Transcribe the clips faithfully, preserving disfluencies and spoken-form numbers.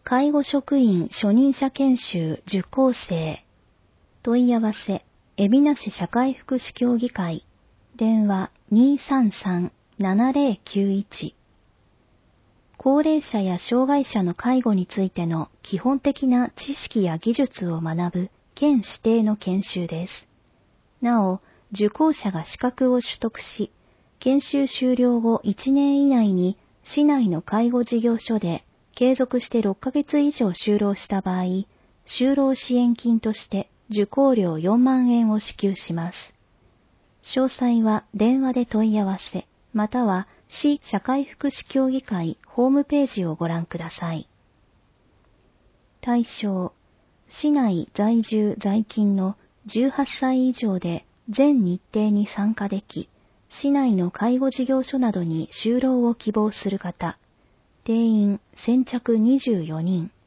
介護職員初任者研修受講生。問い合わせ、海老名市社会福祉協議会。電話 にーさんさん ななぜろきゅういち。高齢者や障害者の介護についての基本的な知識や技術を学ぶ県指定の研修です。なお、受講者が資格を取得し、研修終了後いちねん以内に市内の介護事業所で継続してろっかげつ以上就労した場合、就労支援金として受講料よんまんえんを支給します。詳細は電話で問い合わせ、または市社会福祉協議会ホームページをご覧ください。対象、市内在住在勤のじゅうはっさい以上で全日程に参加でき、市内の介護事業所などに就労を希望する方、定員先着にじゅうよにん。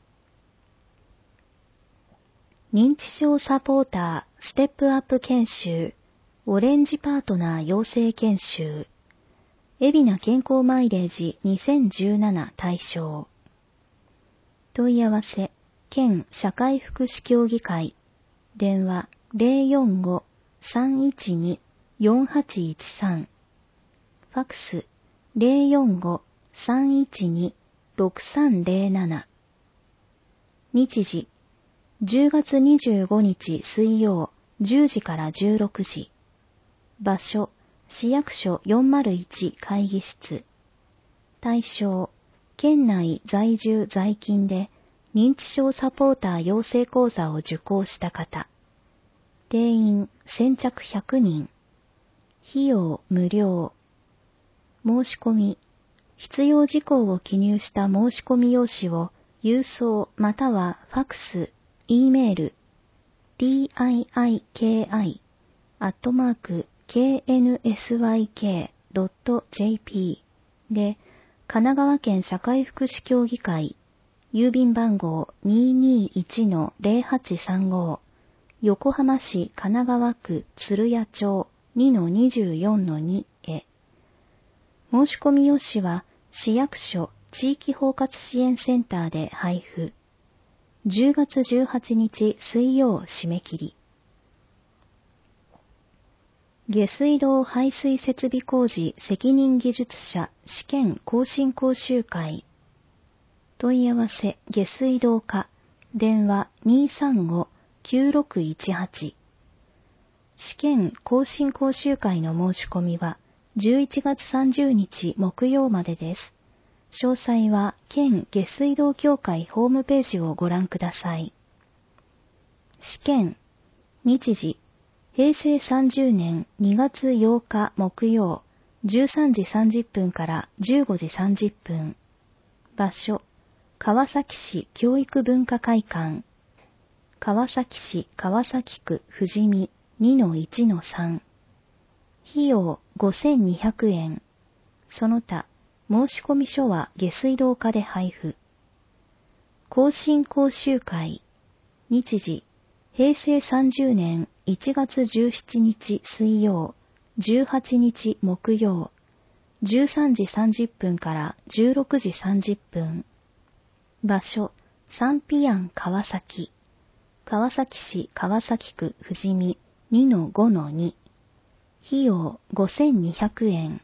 認知症サポーターステップアップ研修、オレンジパートナー養成研修、海老名健康マイレージにせんじゅうなな対象。問い合わせ、県社会福祉協議会、電話 ゼロよんご さんいちに よんはちいちさん、ファックス ゼロよんご さんいちに ろくさんゼロなな。日時、じゅうがつにじゅうごにち水曜じゅうじからじゅうろくじ。場所、市役所よんまるいち会議室。対象、県内在住在勤で認知症サポーター養成講座を受講した方。定員先着ひゃくにん。費用無料。申し込み、必要事項を記入した申し込み用紙を郵送またはファックス、E メール、ティーアイアイケーアイ アットマーク ケーエヌエスワイケー ドット ジェーピー で、神奈川県社会福祉協議会、郵便番号 にーにーいちのゼロはちさんご、横浜市神奈川区鶴屋町 にのにじゅうよんのに へ。申し込み用紙は市役所地域包括支援センターで配布。じゅうがつじゅうはちにち水曜締め切り。下水道排水設備工事責任技術者試験更新講習会。問い合わせ下水道課、電話 にーさんご きゅうろくいちはち。試験更新講習会の申し込みはじゅういちがつさんじゅうにち木曜までです。詳細は県下水道協会ホームページをご覧ください。試験、日時、へいせいさんじゅうねんにがつようか木曜、じゅうさんじさんじゅっぷんからじゅうごじさんじゅっぷん。場所、川崎市教育文化会館。川崎市川崎区富士見 にのいちのさん。費用ごせんにひゃくえん。その他、申込書は下水道課で配布。更新講習会。日時、へいせいさんじゅうねんいちがつじゅうしちにち水曜、じゅうはちにち木曜、じゅうさんじさんじゅっぷんからじゅうろくじさんじゅっぷん。場所、サンピアン川崎。川崎市川崎区富士見 にのごのに。費用ごせんにひゃくえん。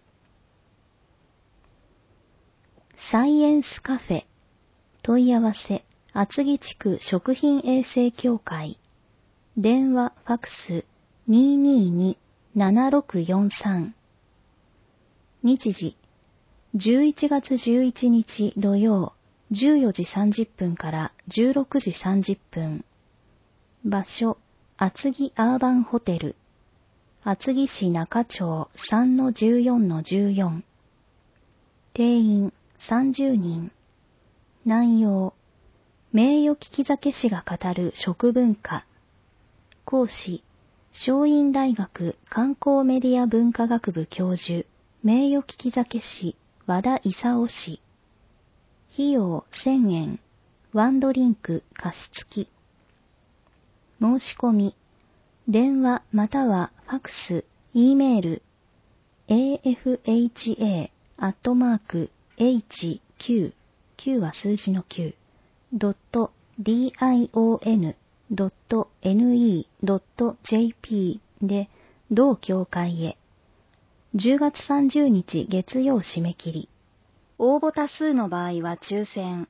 サイエンスカフェ。問い合わせ、厚木地区食品衛生協会。電話ファックス にーにーに ななろくよんさん。日時、じゅういちがつじゅういちにち土曜、じゅうよじさんじゅっぷんからじゅうろくじさんじゅっぷん。場所、厚木アーバンホテル。厚木市中町 さんのじゅうよんのじゅうよん。定員さんじゅうにん。内容、名誉聞き酒師が語る食文化。講師、松蔭大学観光メディア文化学部教授、名誉聞き酒師和田勲氏。費用せんえん。ワンドリンク加湿器。申し込み、電話またはファックス、E メール、エーエフエイチエー アットマーク エイチキュー、きゅうは数字のきゅう、 ドット ディーアイオーエヌ ドット エヌイー ドット ジェーピー で同教会へ。じゅうがつさんじゅうにち月曜締め切り。応募多数の場合は抽選。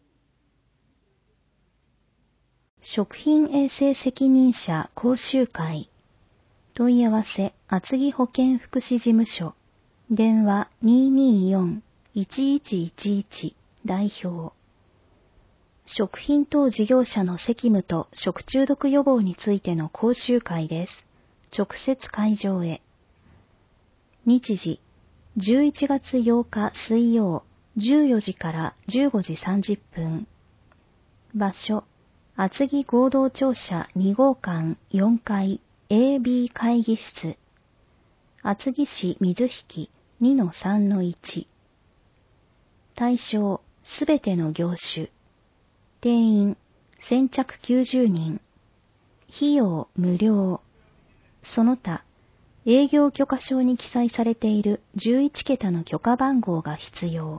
食品衛生責任者講習会。問い合わせ、厚木保健福祉事務所。電話 にーにーよん いちいちいちいち 代表。食品等事業者の責務と食中毒予防についての講習会です。直接会場へ。日時、じゅういちがつようか水曜、じゅうよじからじゅうごじさんじゅっぷん。場所、厚木合同庁舎にごうかんよんかい エービー 会議室。厚木市水引 にのさんのいち。対象、すべての業種。定員、先着きゅうじゅうにん。費用、無料。その他、営業許可証に記載されているじゅういちけたの許可番号が必要。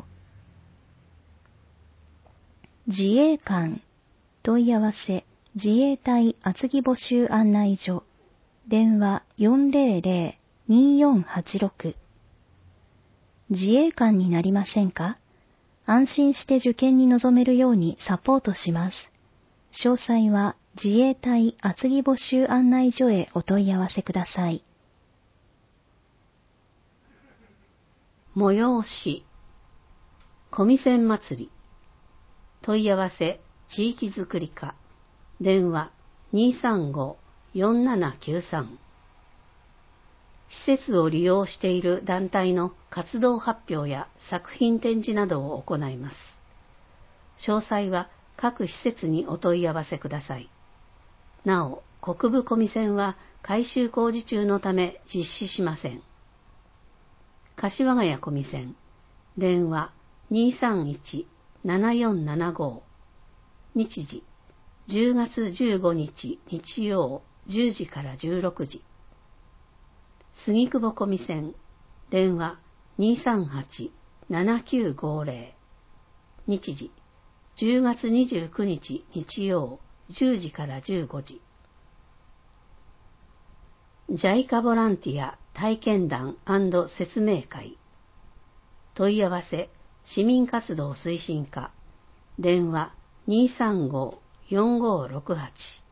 自衛官。問い合わせ、自衛隊厚木募集案内所。電話 よんぜろぜろ にーよんはちろく。自衛官になりませんか？安心して受験に臨めるようにサポートします。詳細は自衛隊厚木募集案内所へお問い合わせください。 催し、小見線祭り。問い合わせ、地域づくり課。電話 にーさんご よんななきゅうさん。施設を利用している団体の活動発表や作品展示などを行います。詳細は各施設にお問い合わせください。なお、国分小見線は改修工事中のため実施しません。柏ヶ谷小見線。電話 にーさんいち ななよんななご。日時、じゅうがつじゅうごにち日曜じゅうじからじゅうろくじ。杉久保小見線。電話 にーさんはち ななきゅうごぜろ。日時、じゅうがつにじゅうくにち日曜じゅうじからじゅうごじ。ジャイカ ボランティア体験談&説明会。問い合わせ、市民活動推進課。電話 にーさんご よんごろくはち。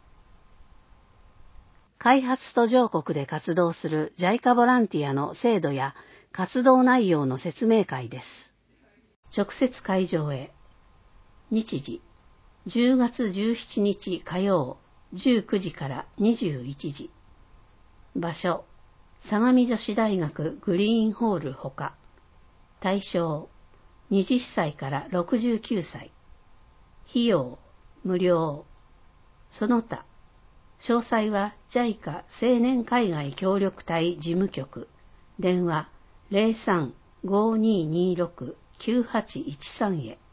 開発途上国で活動する ジャイカ ボランティアの制度や活動内容の説明会です。直接会場へ。日時、じゅうがつじゅうしちにち火曜じゅうくじからにじゅういちじ。場所、相模女子大学グリーンホールほか。対象、はたちからろくじゅうきゅうさい。費用、無料。その他、詳細は ジャイカ 青年海外協力隊事務局。電話 ゼロさん ごにーにーろく きゅうはちいちさん へ。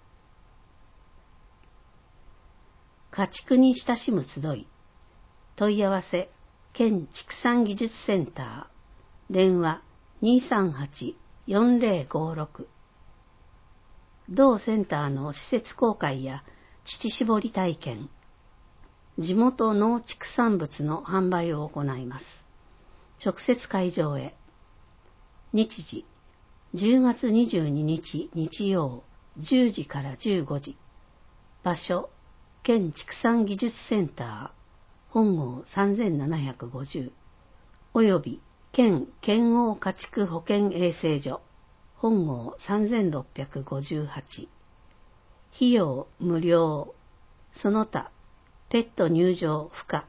家畜に親しむ集い。問い合わせ、県畜産技術センター。電話 にーさんはち よんぜろごろく。同センターの施設公開や乳搾り体験、地元農畜産物の販売を行います。直接会場へ。日時、じゅうがつにじゅうににち日曜じゅうじからじゅうごじ。場所、県畜産技術センター、本郷さんぜんななひゃくごじゅう、および県県央家畜保健衛生所、本郷さんぜんろっぴゃくごじゅうはち。費用無料。その他、ペット入場不可。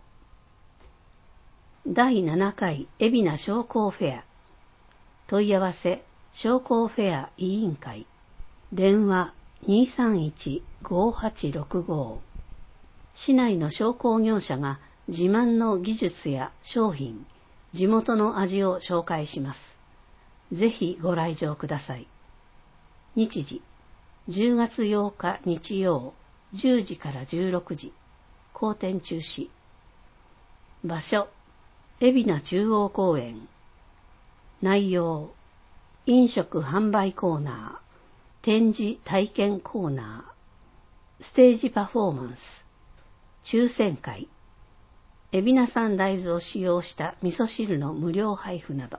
だいななかい海老名商工フェア。問い合わせ、商工フェア委員会。電話 にーさんいち ごはちろくご。市内の商工業者が自慢の技術や商品、地元の味を紹介します。ぜひご来場ください。日時、じゅうがつようか日曜じゅうじからじゅうろくじ。公展中止。場所、海老名中央公園。内容、飲食販売コーナー、展示体験コーナステージパフォーマンス、抽選会、海老名産大豆を使用した味噌汁の無料配布など。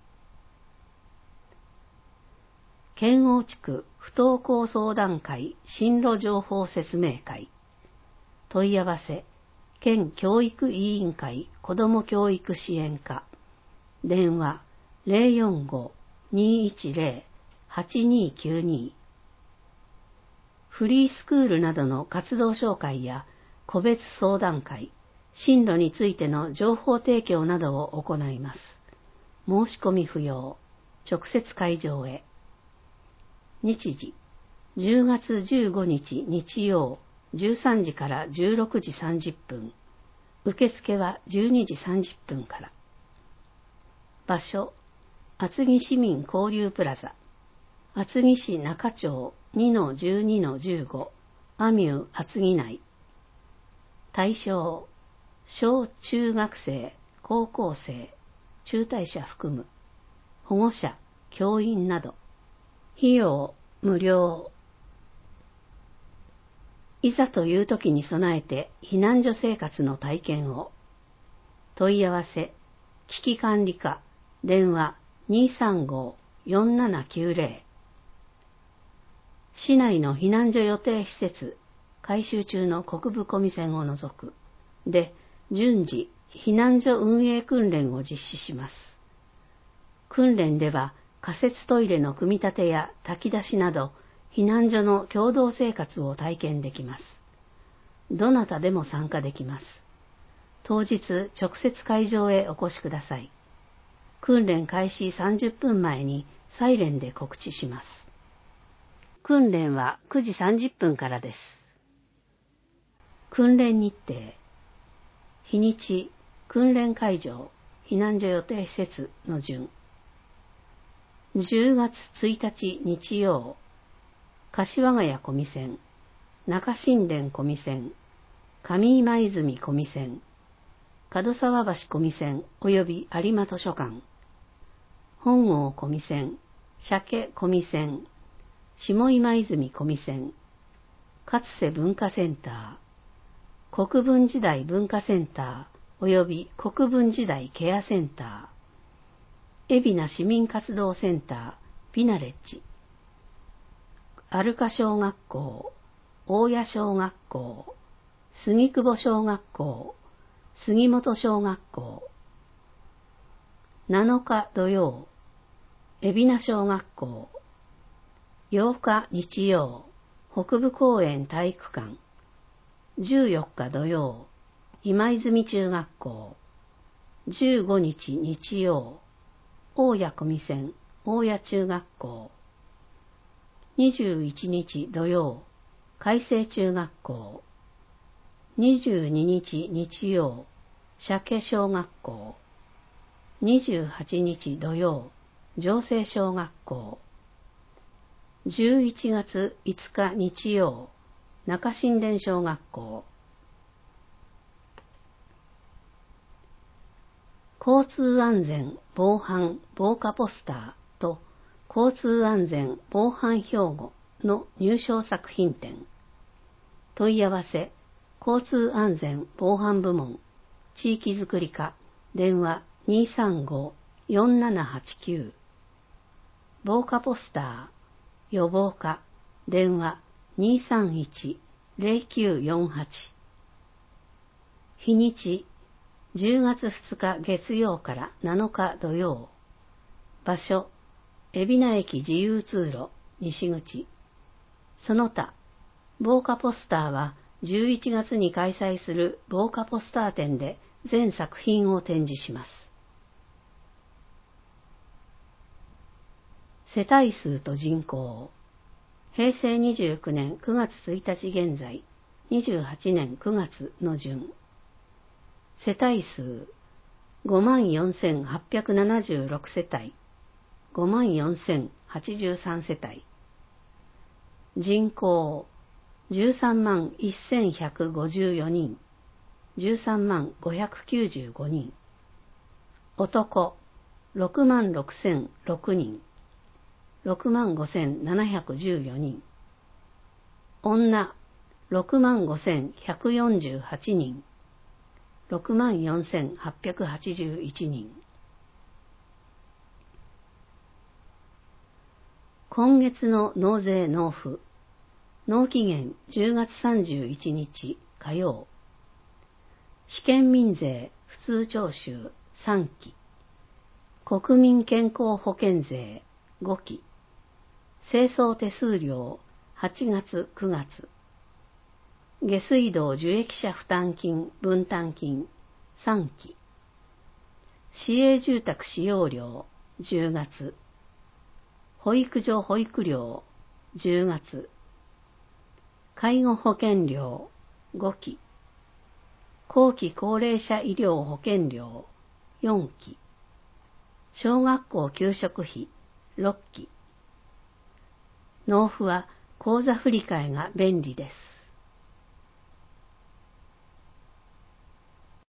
県央地区不登校相談会進路情報説明会。問い合わせ、県教育委員会子ども教育支援課。電話 ゼロよんご にーいちゼロ はちにーきゅうに。フリースクールなどの活動紹介や個別相談会、進路についての情報提供などを行います。申し込み不要。直接会場へ。日時、じゅうがつじゅうごにち日曜、じゅうさんじからじゅうろくじさんじゅっぷん。受付はじゅうにじさんじゅっぷんから。場所、厚木市民交流プラザ。厚木市中町 にのじゅうにのじゅうご アミュー厚木内。対象、小中学生、高校生、中退者含む、保護者、教員など。費用、無料。いざという時に備えて避難所生活の体験を。問い合わせ、危機管理課、電話 にーさんご よんななきゅうゼロ。市内の避難所予定施設、改修中の国分小見線を除く、で、順次、避難所運営訓練を実施します。訓練では、仮設トイレの組み立てや炊き出しなど、避難所の共同生活を体験できます。どなたでも参加できます。当日、直接会場へお越しください。訓練開始さんじゅっぷんまえにサイレンで告知します。訓練はくじさんじゅっぷんからです。訓練日程。日にち、訓練会場、避難所予定施設の順。じゅうがつついたち日曜、柏ヶ谷小見線、中新田小見線、上今泉小見線、門沢橋小見線及び有馬図書館、本郷小見線、鮭小見線、下今泉小見線、勝瀬文化センター、国分時代文化センター及び国分時代ケアセンター、海老名市民活動センター、ビナレッジ、アルカ小学校、大谷小学校、杉久保小学校、杉本小学校。なのか土曜、海老名小学校。ようか日曜、北部公園体育館。じゅうよっか土曜、今泉中学校。じゅうごにち日曜、大谷小見線大谷中学校。にじゅういちにち土曜、海星中学校。にじゅうににち日曜、鮭小学校。にじゅうはちにち土曜、城西小学校。じゅういちがついつか日曜、中新田小学校。交通安全防犯防火ポスターと交通安全防犯標語の入賞作品展。問い合わせ、交通安全防犯部門、地域づくり課、電話 にーさんご よんななはちきゅう。防火ポスター、予防課、電話 にーさんいち ゼロきゅうよんはち。日にち、じゅうがつふつか月曜からなのか土曜。場所、海老名駅自由通路、西口。その他、防火ポスターはじゅういちがつに開催する防火ポスター展で全作品を展示します。世帯数と人口。へいせいにじゅうきゅうねんくがつついたち現在、にじゅうはちねんくがつの順。世帯数 ごまんよんせんはっぴゃくななじゅうろく 世帯、ごまんよんせんはちじゅうさん世帯。人口じゅうさんまんせんひゃくごじゅうよにん、じゅうさんまんごひゃくきゅうじゅうごにん。男ろくまんろくせんろくにん、ろくまんごせんななひゃくじゅうよにん。女ろくまんごせんひゃくよんじゅうはちにん、ろくまんよんせんはっぴゃくはちじゅういちにん。今月の納税納付、納期限じゅうがつさんじゅういちにち火曜。試験民税普通徴収さんき、国民健康保険税ごき、清掃手数料はちがつくがつ、下水道受益者負担金分担金さんき、市営住宅使用料じゅうがつ、保育所保育料じゅうがつ、介護保険料ごき、後期高齢者医療保険料よんき、小学校給食費ろっき。納付は口座振替が便利です。